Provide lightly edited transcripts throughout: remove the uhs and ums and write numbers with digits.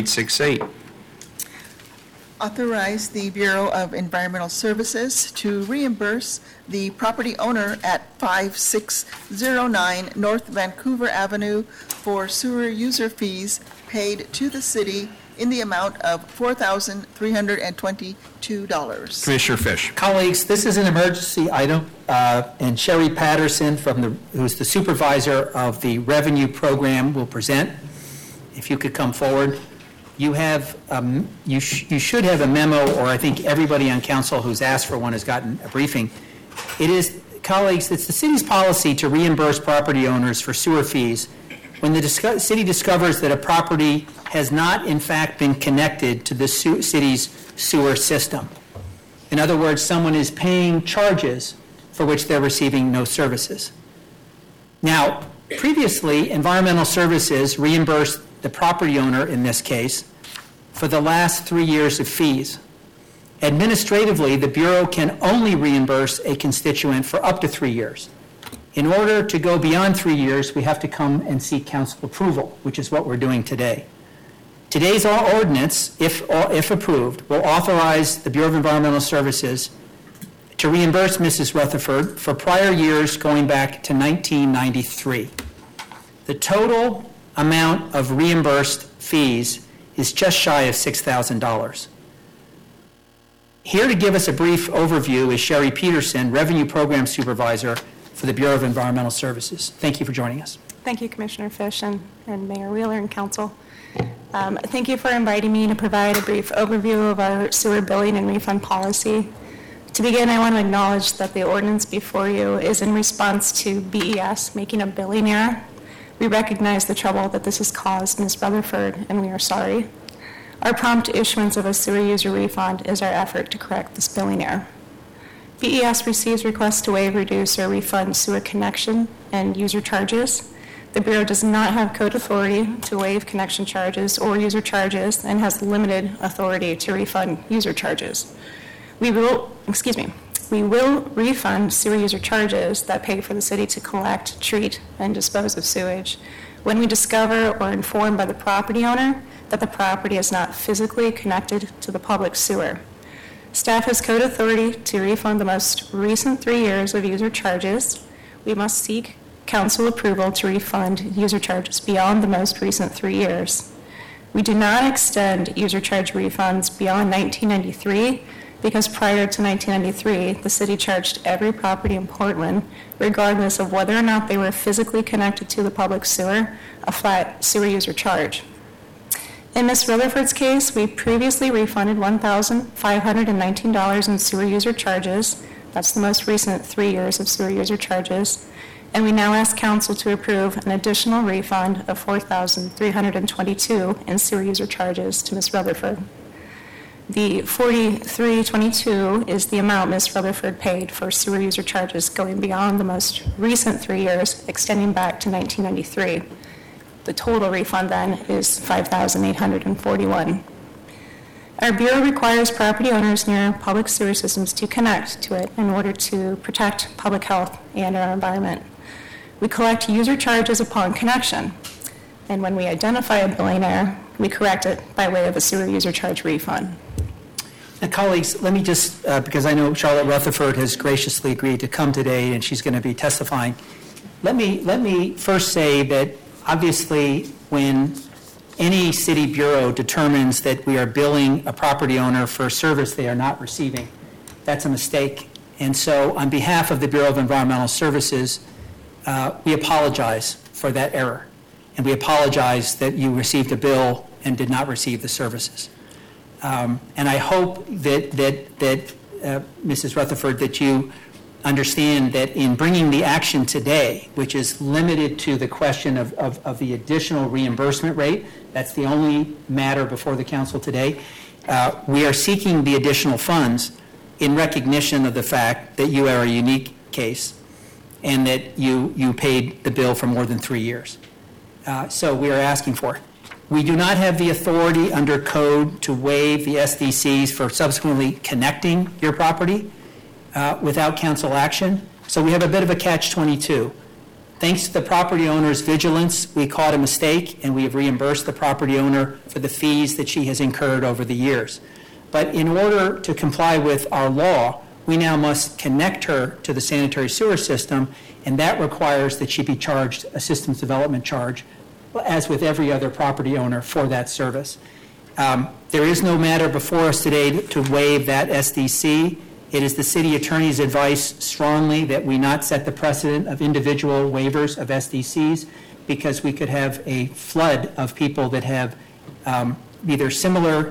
5868. Authorize the Bureau of Environmental Services to reimburse the property owner at 5609 North Vancouver Avenue for sewer user fees paid to the city in the amount of $4,322. Commissioner Fish. Colleagues, this is an emergency item, and Sherry Patterson, who's the supervisor of the revenue program, will present. If you could come forward. You have, you should have a memo, or I think everybody on council who's asked for one has gotten a briefing. It is, colleagues, it's the city's policy to reimburse property owners for sewer fees when the city discovers that a property has not, in fact, been connected to the city's sewer system. In other words, someone is paying charges for which they're receiving no services. Now, previously, Environmental Services reimbursed the property owner, in this case, for the last 3 years of fees. Administratively, the Bureau can only reimburse a constituent for up to 3 years. In order to go beyond 3 years, we have to come and seek council approval, which is what we're doing today. Today's ordinance, if approved, will authorize the Bureau of Environmental Services to reimburse Mrs. Rutherford for prior years going back to 1993. The total amount of reimbursed fees is just shy of $6,000. Here to give us a brief overview is Sherry Peterson, Revenue Program Supervisor for the Bureau of Environmental Services. Thank you for joining us. Thank you, Commissioner Fish and Mayor Wheeler and Council. Thank you for inviting me to provide a brief overview of our sewer billing and refund policy. To begin, I want to acknowledge that the ordinance before you is in response to BES making a billing error. We recognize the trouble that this has caused Ms. Rutherford, and we are sorry. Our prompt issuance of a sewer user refund is our effort to correct this billing error. BES receives requests to waive, reduce, or refund sewer connection and user charges. The Bureau does not have code authority to waive connection charges or user charges and has limited authority to refund user charges. We will refund sewer user charges that pay for the city to collect, treat, and dispose of sewage when we discover or informed by the property owner that the property is not physically connected to the public sewer. Staff has code authority to refund the most recent 3 years of user charges. We must seek council approval to refund user charges beyond the most recent 3 years. We do not extend user charge refunds beyond 1993 because prior to 1993, the city charged every property in Portland, regardless of whether or not they were physically connected to the public sewer, a flat sewer user charge. In Ms. Rutherford's case, we previously refunded $1,519 in sewer user charges. That's the most recent 3 years of sewer user charges. And we now ask council to approve an additional refund of $4,322 in sewer user charges to Ms. Rutherford. The $43.22 is the amount Ms. Rutherford paid for sewer user charges going beyond the most recent 3 years, extending back to 1993. The total refund then is $5,841. Our Bureau requires property owners near public sewer systems to connect to it in order to protect public health and our environment. We collect user charges upon connection, and when we identify a billing error, we correct it by way of a sewer user charge refund. Now, colleagues, let me just, because I know Charlotte Rutherford has graciously agreed to come today and she's going to be testifying, let me first say that obviously when any city bureau determines that we are billing a property owner for a service they are not receiving, that's a mistake. And so on behalf of the Bureau of Environmental Services, we apologize for that error. And we apologize that you received a bill and did not receive the services. And I hope that Mrs. Rutherford, that you understand that in bringing the action today, which is limited to the question of the additional reimbursement rate, that's the only matter before the council today, we are seeking the additional funds in recognition of the fact that you are a unique case and that you paid the bill for more than 3 years. So we are asking for it. We do not have the authority under code to waive the SDCs for subsequently connecting your property without council action. So we have a bit of a catch-22. Thanks to the property owner's vigilance, we caught a mistake, and we have reimbursed the property owner for the fees that she has incurred over the years. But in order to comply with our law, we now must connect her to the sanitary sewer system, and that requires that she be charged a systems development charge, as with every other property owner, for that service. There is no matter before us today to waive that SDC. It is the city attorney's advice strongly that we not set the precedent of individual waivers of SDCs, because we could have a flood of people that have either similar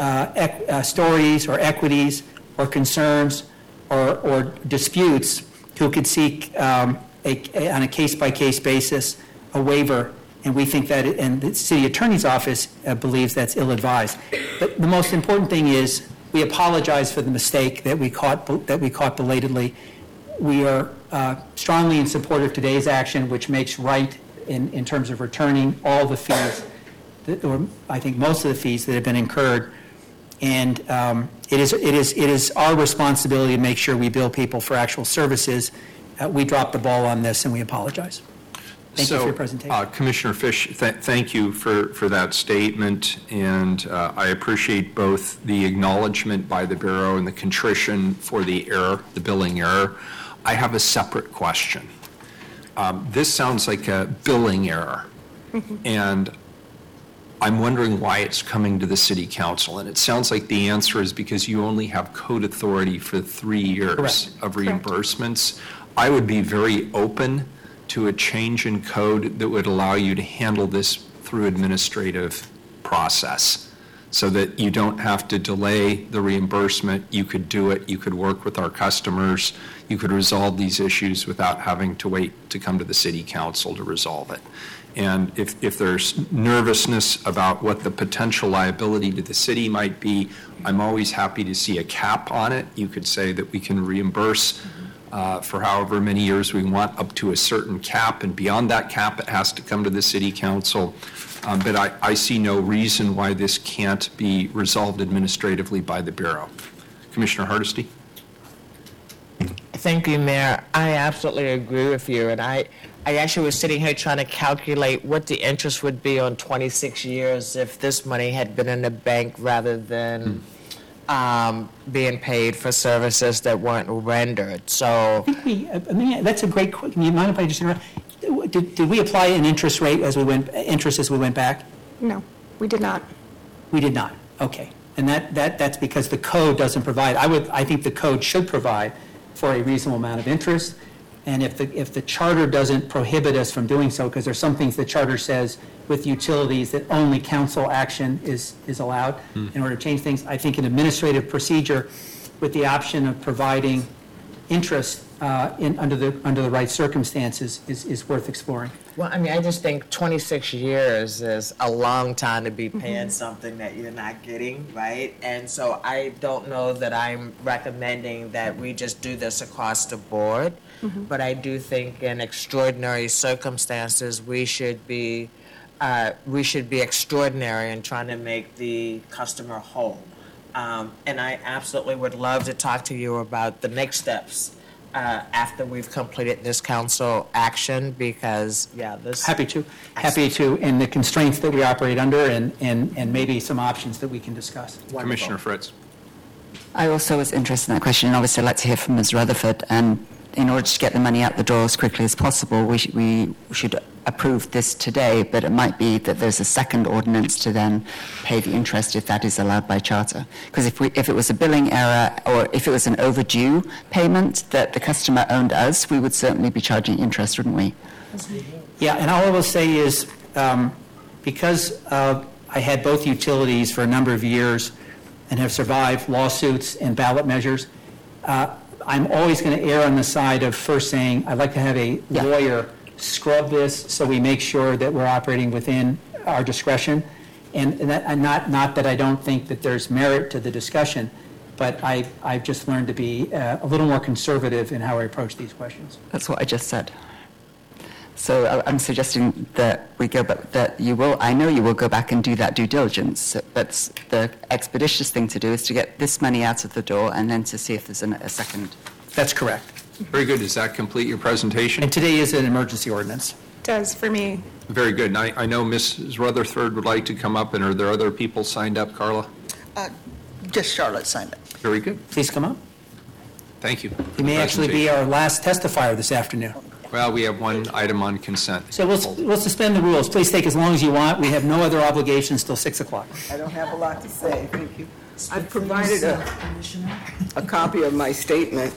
stories or equities or concerns or disputes who could seek on a case-by-case basis a waiver. And we think that, and the city attorney's office believes that's ill-advised. But the most important thing is, we apologize for the mistake that we caught belatedly. We are strongly in support of today's action, which makes right in terms of returning all the fees, or I think most of the fees that have been incurred. And it is our responsibility to make sure we bill people for actual services. We dropped the ball on this, and we apologize. Thank you for your presentation. Commissioner Fish, thank you for that statement, and I appreciate both the acknowledgement by the Bureau and the contrition for the error, the billing error. I have a separate question. This sounds like a billing error, and I'm wondering why it's coming to the City Council, and it sounds like the answer is because you only have code authority for 3 years Correct. of reimbursements. I would be very open to a change in code that would allow you to handle this through administrative process so that you don't have to delay the reimbursement. You could do it. You could work with our customers. You could resolve these issues without having to wait to come to the City Council to resolve it. And if there's nervousness about what the potential liability to the city might be, I'm always happy to see a cap on it. You could say that we can reimburse for however many years we want, up to a certain cap, and beyond that cap, it has to come to the City Council. But I see no reason why this can't be resolved administratively by the Bureau. Commissioner Hardesty? Thank you, Mayor. I absolutely agree with you, and I actually was sitting here trying to calculate what the interest would be on 26 years if this money had been in the bank rather than being paid for services that weren't rendered. So I think that's a great question. Do you mind if I just interrupt? Did we apply an interest rate as we went back? No, we did not. We did not. Okay. And that's because the code doesn't provide. I think the code should provide for a reasonable amount of interest. And if the charter doesn't prohibit us from doing so, because there's some things the charter says with utilities that only council action is allowed in order to change things, I think an administrative procedure with the option of providing interest under the right circumstances is worth exploring. well, I mean, I just think 26 years is a long time to be paying something that you're not getting, right? And so I don't know that I'm recommending that we just do this across the board, but I do think in extraordinary circumstances, we should be extraordinary in trying to make the customer whole. And I absolutely would love to talk to you about the next steps after we've completed this council action, because, this... Happy to, and the constraints that we operate under and maybe some options that we can discuss. Wonderful. Commissioner Fritz? I also was interested in that question, and obviously I'd like to hear from Ms. Rutherford. And in order to get the money out the door as quickly as possible, we should approve this today, but it might be that there's a second ordinance to then pay the interest if that is allowed by charter. Because if it was a billing error or if it was an overdue payment that the customer owed us, we would certainly be charging interest, wouldn't we? Yeah, and all I will say is, because I had both utilities for a number of years and have survived lawsuits and ballot measures, I'm always going to err on the side of first saying, I'd like to have a lawyer scrub this so we make sure that we're operating within our discretion. And not that I don't think that there's merit to the discussion, but I've just learned to be a little more conservative in how I approach these questions. That's what I just said. So I'm suggesting that we go back, that you will, I know you will go back and do that due diligence, but the expeditious thing to do is to get this money out of the door and then to see if there's a second. That's correct. Very good. Does that complete your presentation? And today is an emergency ordinance. Does for me. Very good. And I know Mrs. Rutherford would like to come up, and are there other people signed up, Carla? Just Charlotte signed it. Very good. Please come up. Thank you. You may actually be our last testifier this afternoon. Well, we have one item on consent. So we'll suspend the rules. Please take as long as you want. We have no other obligations till 6 o'clock. I don't have a lot to say, thank you. I've provided a copy of my statement.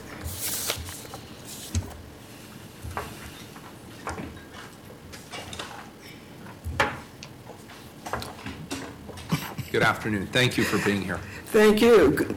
Good afternoon. Thank you for being here. Thank you.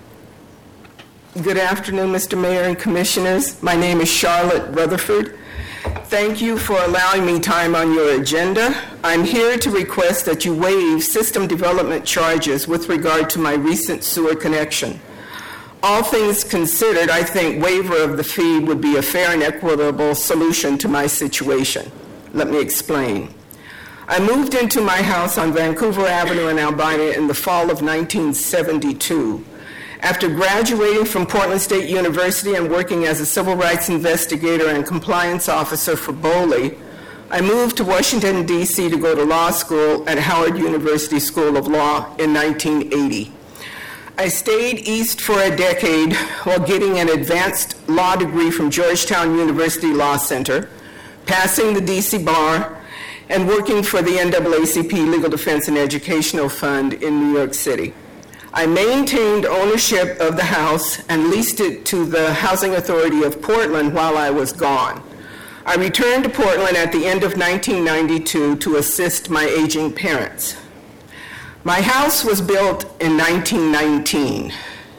Good afternoon, Mr. Mayor and Commissioners. My name is Charlotte Rutherford. Thank you for allowing me time on your agenda. I'm here to request that you waive system development charges with regard to my recent sewer connection. All things considered, I think waiver of the fee would be a fair and equitable solution to my situation. Let me explain. I moved into my house on Vancouver Avenue in Albina in the fall of 1972. After graduating from Portland State University and working as a civil rights investigator and compliance officer for BOLI, I moved to Washington, D.C. to go to law school at Howard University School of Law in 1980. I stayed east for a decade while getting an advanced law degree from Georgetown University Law Center, passing the D.C. bar, and working for the NAACP Legal Defense and Educational Fund in New York City. I maintained ownership of the house and leased it to the Housing Authority of Portland while I was gone. I returned to Portland at the end of 1992 to assist my aging parents. My house was built in 1919.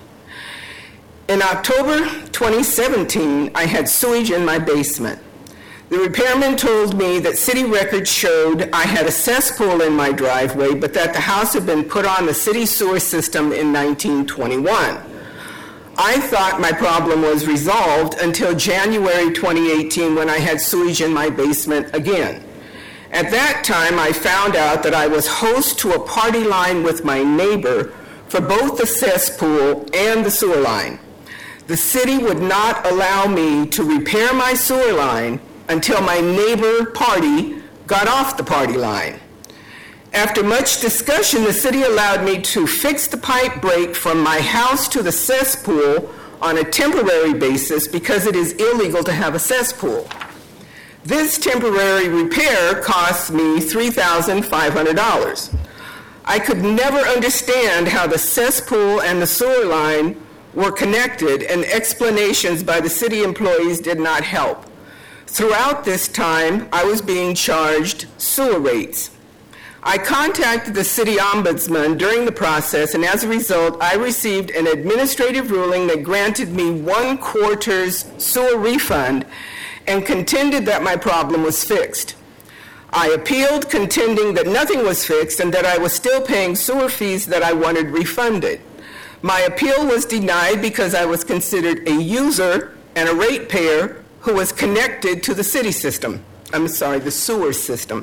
In October 2017, I had sewage in my basement. The repairman told me that city records showed I had a cesspool in my driveway, but that the house had been put on the city sewer system in 1921. I thought my problem was resolved until January 2018 when I had sewage in my basement again. At that time, I found out that I was host to a party line with my neighbor for both the cesspool and the sewer line. The city would not allow me to repair my sewer line until my neighbor party got off the party line. After much discussion, the city allowed me to fix the pipe break from my house to the cesspool on a temporary basis because it is illegal to have a cesspool. This temporary repair cost me $3,500. I could never understand how the cesspool and the sewer line were connected, and explanations by the city employees did not help. Throughout this time, I was being charged sewer rates. I contacted the city ombudsman during the process, and as a result, I received an administrative ruling that granted me 1/4 sewer refund and contended that my problem was fixed. I appealed, contending that nothing was fixed and that I was still paying sewer fees that I wanted refunded. My appeal was denied because I was considered a user and a ratepayer who was connected to the city system. The sewer system.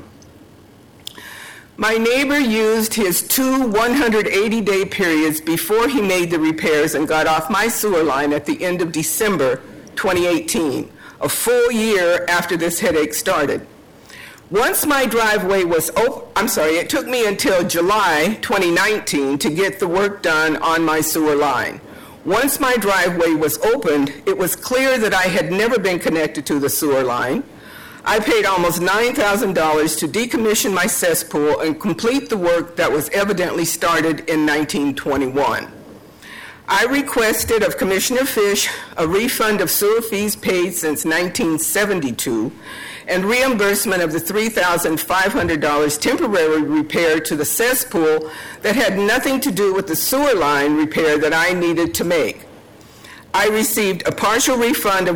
My neighbor used his 2 180-day periods before he made the repairs and got off my sewer line at the end of December 2018, a full year after this headache started. Once my driveway was it took me until July 2019 to get the work done on my sewer line. Once my driveway was opened, it was clear that I had never been connected to the sewer line. I paid almost $9,000 to decommission my cesspool and complete the work that was evidently started in 1921. I requested of Commissioner Fish a refund of sewer fees paid since 1972 and reimbursement of the $3,500 temporary repair to the cesspool that had nothing to do with the sewer line repair that I needed to make. I received a partial refund of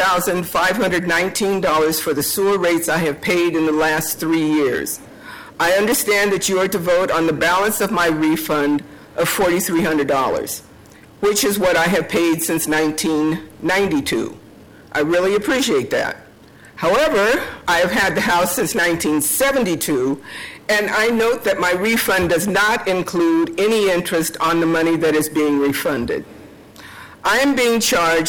$1,519 for the sewer rates I have paid in the last 3 years. I understand that you are to vote on the balance of my refund of $4,300, which is what I have paid since 1992. I really appreciate that. However, I have had the house since 1972, and I note that my refund does not include any interest on the money that is being refunded. I am being charged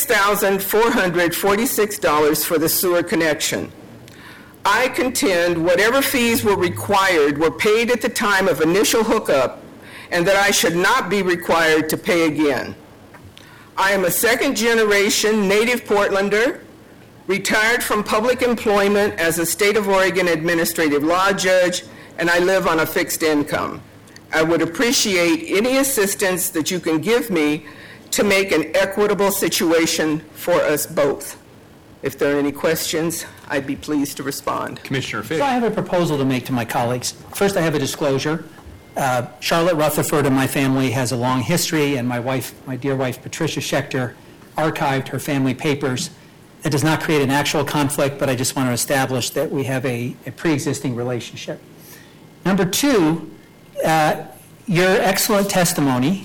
$6,446 for the sewer connection. I contend whatever fees were required were paid at the time of initial hookup and that I should not be required to pay again. I am a second-generation native Portlander, retired from public employment as a state of Oregon administrative law judge, and I live on a fixed income. I would appreciate any assistance that you can give me to make an equitable situation for us both. If there are any questions, I'd be pleased to respond. Commissioner Fish. So I have a proposal to make to my colleagues. First, I have a disclosure. Charlotte Rutherford and my family has a long history, and my dear wife, Patricia Schechter, archived her family papers. It does not create an actual conflict, but I just want to establish that we have a pre-existing relationship. Number two, your excellent testimony,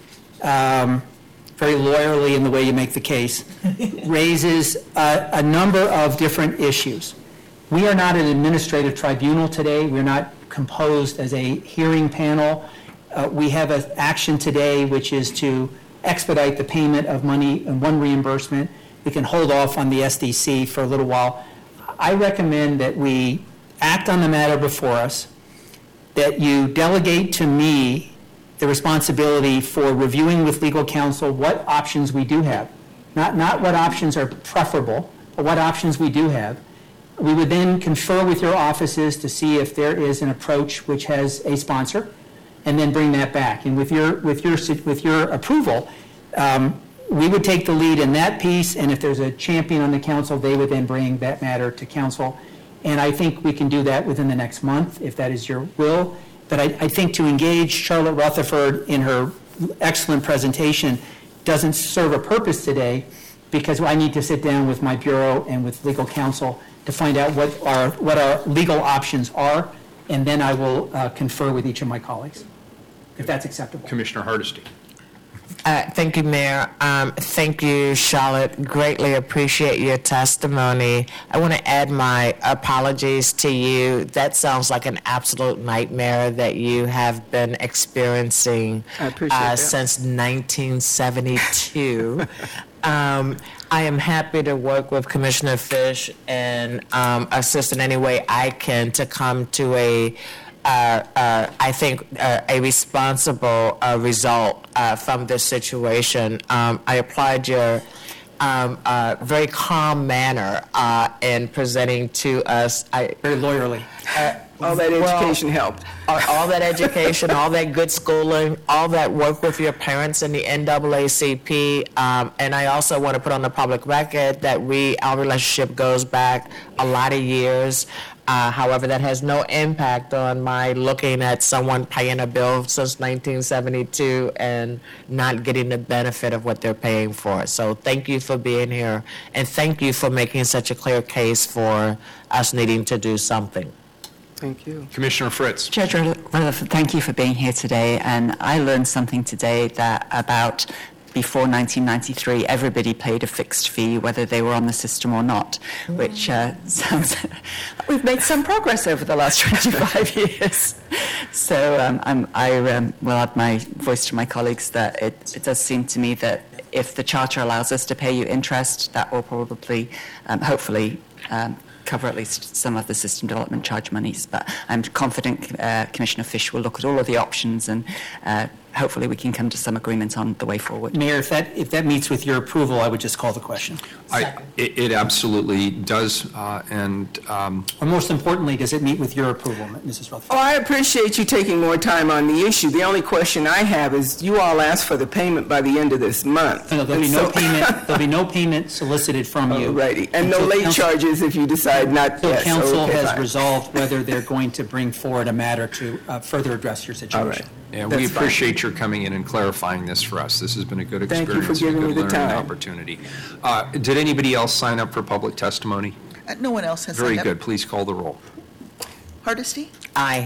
very lawyerly in the way you make the case, raises a number of different issues. We are not an administrative tribunal today. We're not composed as a hearing panel. We have an action today, which is to expedite the payment of money and one reimbursement. We can hold off on the SDC for a little while. I recommend that we act on the matter before us, that you delegate to me the responsibility for reviewing with legal counsel what options we do have. Not what options are preferable, but what options we do have. We would then confer with your offices to see if there is an approach which has a sponsor, and then bring that back. And with your approval, we would take the lead in that piece, and if there's a champion on the council, they would then bring that matter to council. And I think we can do that within the next month, if that is your will. But I think to engage Charlotte Rutherford in her excellent presentation doesn't serve a purpose today, because I need to sit down with my bureau and with legal counsel to find out what our legal options are, and then I will confer with each of my colleagues, if that's acceptable. Commissioner Hardesty. Thank you, Mayor. Thank you, Charlotte. Greatly appreciate your testimony. I want to add my apologies to you. That sounds like an absolute nightmare that you have been experiencing I appreciate that. since 1972. I am happy to work with Commissioner Fish and assist in any way I can to come to a responsible result from this situation. I applaud your very calm manner in presenting to us. Very lawyerly. All that education helped. All that education, all that good schooling, all that work with your parents in the NAACP. And I also want to put on the public record that our relationship goes back a lot of years. However, that has no impact on my looking at someone paying a bill since 1972 and not getting the benefit of what they're paying for. So thank you for being here, and thank you for making such a clear case for us needing to do something. Thank you. Commissioner Fritz. Judge Rutherford, thank you for being here today. And I learned something today that about before 1993, everybody paid a fixed fee, whether they were on the system or not, which sounds we've made some progress over the last 25 years. So I will add my voice to my colleagues that it does seem to me that if the charter allows us to pay you interest, that will probably, hopefully, cover at least some of the system development charge monies. But I'm confident Commissioner Fish will look at all of the options, and hopefully we can come to some agreement on the way forward. Mayor, if that meets with your approval, I would just call the question. It absolutely does, and Or most importantly, does it meet with your approval, Mrs. Rutherford? Oh, I appreciate you taking more time on the issue. The only question I have is, you all asked for the payment by the end of this month. No, there'll be no payment. There'll be no payment solicited from you. Alrighty, and no Until late council- charges if you decide not Until yes. council Okay, has fine. resolved whether they're going to bring forward a matter to further address your situation. All right. yeah, That's we fine. appreciate your coming in and clarifying this for us. This has been a good Thank you experience for and a giving good me the learning time. opportunity. Did anybody else sign up for public testimony? No one else has Very signed up. good. Please call the roll. Hardesty? Aye.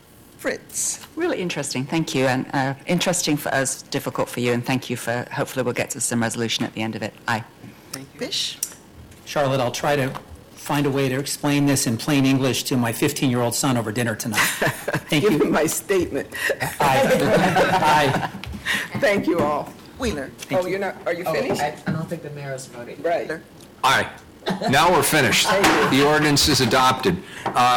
Fritz? Really interesting, thank you. And interesting for us, difficult for you, and thank you for, hopefully we'll get to some resolution at the end of it. Aye. Fish? Charlotte, I'll try to find a way to explain this in plain English to my 15-year-old son over dinner tonight. Thank Give me you. my statement. Aye. Aye. Thank you all. Wheeler. Oh, you're not, are you finished? I don't think the mayor has voted. Right. Aye. Now we're finished. The ordinance is adopted.